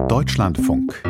Deutschlandfunk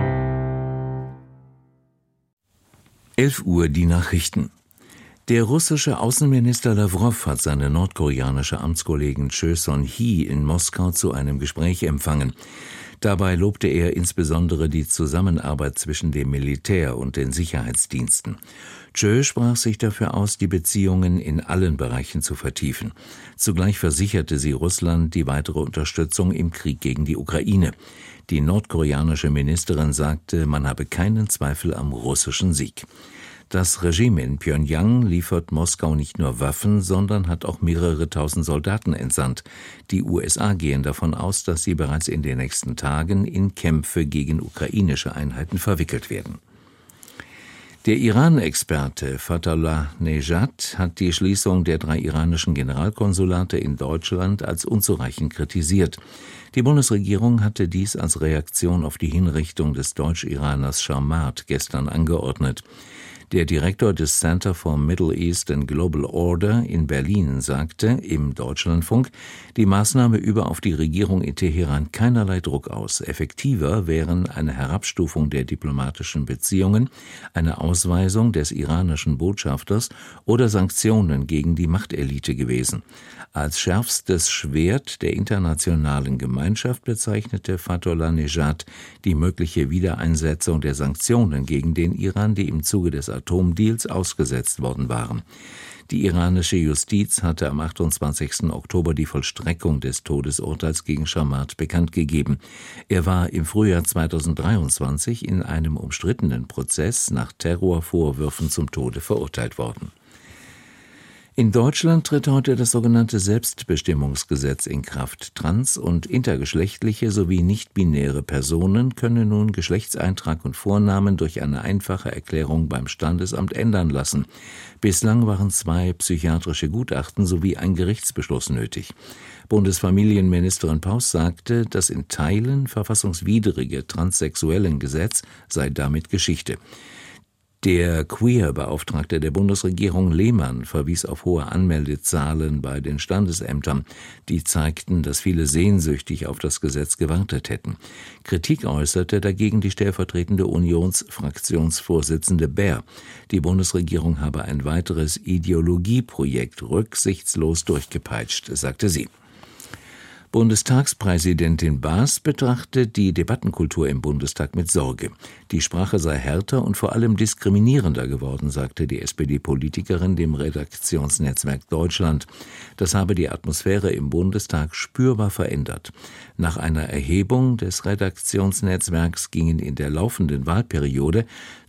11 Uhr die Nachrichten. Der russische Außenminister Lawrow hat seine nordkoreanische Amtskollegin Choi Son-hee in Moskau zu einem Gespräch empfangen. Dabei lobte er insbesondere die Zusammenarbeit zwischen dem Militär und den Sicherheitsdiensten. Choi sprach sich dafür aus, die Beziehungen in allen Bereichen zu vertiefen. Zugleich versicherte sie Russland die weitere Unterstützung im Krieg gegen die Ukraine. Die nordkoreanische Ministerin sagte, man habe keinen Zweifel am russischen Sieg. Das Regime in Pjöngjang liefert Moskau nicht nur Waffen, sondern hat auch mehrere tausend Soldaten entsandt. Die USA gehen davon aus, dass sie bereits in den nächsten Tagen in Kämpfe gegen ukrainische Einheiten verwickelt werden. Der Iran-Experte Fatullah Nejad hat die Schließung der 3 iranischen Generalkonsulate in Deutschland als unzureichend kritisiert. Die Bundesregierung hatte dies als Reaktion auf die Hinrichtung des Deutsch-Iraners Sharmat gestern angeordnet. Der Direktor des Center for Middle East and Global Order in Berlin sagte im Deutschlandfunk, die Maßnahme übe auf die Regierung in Teheran keinerlei Druck aus. Effektiver wären eine Herabstufung der diplomatischen Beziehungen, eine Ausweisung des iranischen Botschafters oder Sanktionen gegen die Machtelite gewesen. Als schärfstes Schwert der internationalen Gemeinschaft bezeichnete Fatullah Nejad die mögliche Wiedereinsetzung der Sanktionen gegen den Iran, die im Zuge des Atomdeals ausgesetzt worden waren. Die iranische Justiz hatte am 28. Oktober die Vollstreckung des Todesurteils gegen Sharmat bekannt gegeben. Er war im Frühjahr 2023 in einem umstrittenen Prozess nach Terrorvorwürfen zum Tode verurteilt worden. In Deutschland tritt heute das sogenannte Selbstbestimmungsgesetz in Kraft. Trans- und intergeschlechtliche sowie nicht-binäre Personen können nun Geschlechtseintrag und Vornamen durch eine einfache Erklärung beim Standesamt ändern lassen. Bislang waren 2 psychiatrische Gutachten sowie ein Gerichtsbeschluss nötig. Bundesfamilienministerin Paus sagte, das in Teilen verfassungswidrige Transsexuellengesetz sei damit Geschichte. Der Queer-Beauftragte der Bundesregierung Lehmann verwies auf hohe Anmeldezahlen bei den Standesämtern, die zeigten, dass viele sehnsüchtig auf das Gesetz gewartet hätten. Kritik äußerte dagegen die stellvertretende Unionsfraktionsvorsitzende Baer. Die Bundesregierung habe ein weiteres Ideologieprojekt rücksichtslos durchgepeitscht, sagte sie. Bundestagspräsidentin Baas betrachtet die Debattenkultur im Bundestag mit Sorge. Die Sprache sei härter und vor allem diskriminierender geworden, sagte die SPD-Politikerin dem Redaktionsnetzwerk Deutschland. Das habe die Atmosphäre im Bundestag spürbar verändert. Nach einer Erhebung des Redaktionsnetzwerks gingen in der laufenden Wahlperiode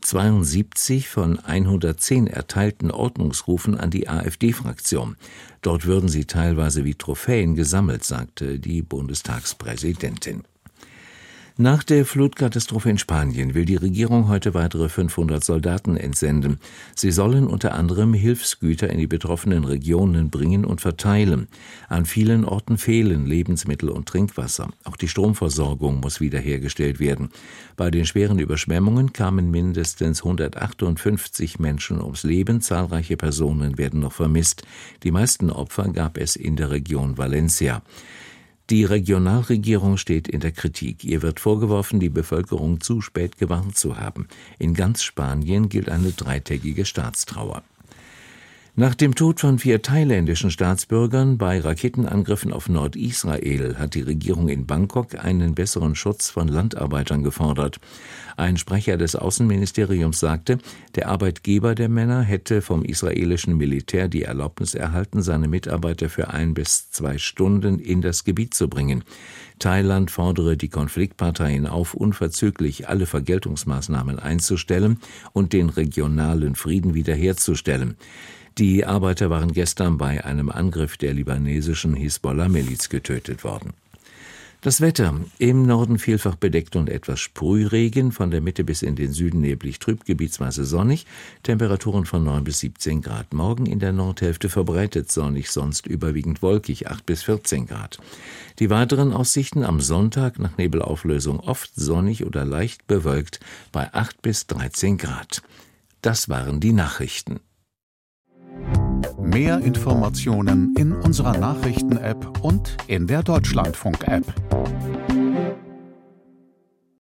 72 von 110 erteilten Ordnungsrufen an die AfD-Fraktion. Dort würden sie teilweise wie Trophäen gesammelt, sagte die Bundestagspräsidentin. Nach der Flutkatastrophe in Spanien will die Regierung heute weitere 500 Soldaten entsenden. Sie sollen unter anderem Hilfsgüter in die betroffenen Regionen bringen und verteilen. An vielen Orten fehlen Lebensmittel und Trinkwasser. Auch die Stromversorgung muss wiederhergestellt werden. Bei den schweren Überschwemmungen kamen mindestens 158 Menschen ums Leben. Zahlreiche Personen werden noch vermisst. Die meisten Opfer gab es in der Region Valencia. Die Regionalregierung steht in der Kritik. Ihr wird vorgeworfen, die Bevölkerung zu spät gewarnt zu haben. In ganz Spanien gilt eine 3-tägige Staatstrauer. Nach dem Tod von 4 thailändischen Staatsbürgern bei Raketenangriffen auf Nordisrael hat die Regierung in Bangkok einen besseren Schutz von Landarbeitern gefordert. Ein Sprecher des Außenministeriums sagte, der Arbeitgeber der Männer hätte vom israelischen Militär die Erlaubnis erhalten, seine Mitarbeiter für 1 bis 2 Stunden in das Gebiet zu bringen. Thailand fordere die Konfliktparteien auf, unverzüglich alle Vergeltungsmaßnahmen einzustellen und den regionalen Frieden wiederherzustellen. Die Arbeiter waren gestern bei einem Angriff der libanesischen Hisbollah-Miliz getötet worden. Das Wetter: im Norden vielfach bedeckt und etwas Sprühregen, von der Mitte bis in den Süden neblig trüb, gebietsweise sonnig, Temperaturen von 9 bis 17 Grad. Morgen in der Nordhälfte verbreitet sonnig, sonst überwiegend wolkig, 8 bis 14 Grad. Die weiteren Aussichten: am Sonntag nach Nebelauflösung oft sonnig oder leicht bewölkt bei 8 bis 13 Grad. Das waren die Nachrichten. Mehr Informationen in unserer Nachrichten-App und in der Deutschlandfunk-App.